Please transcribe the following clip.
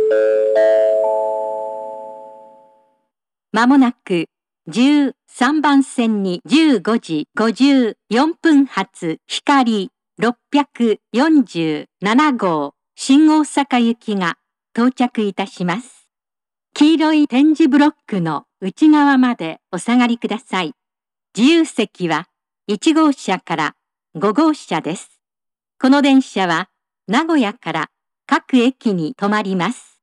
まもなく13番線に15時54分発光647号新大阪行きが到着いたします。黄色い点字ブロックの内側までお下がりください。自由席は1号車から5号車です。この電車は名古屋から各駅に停まります。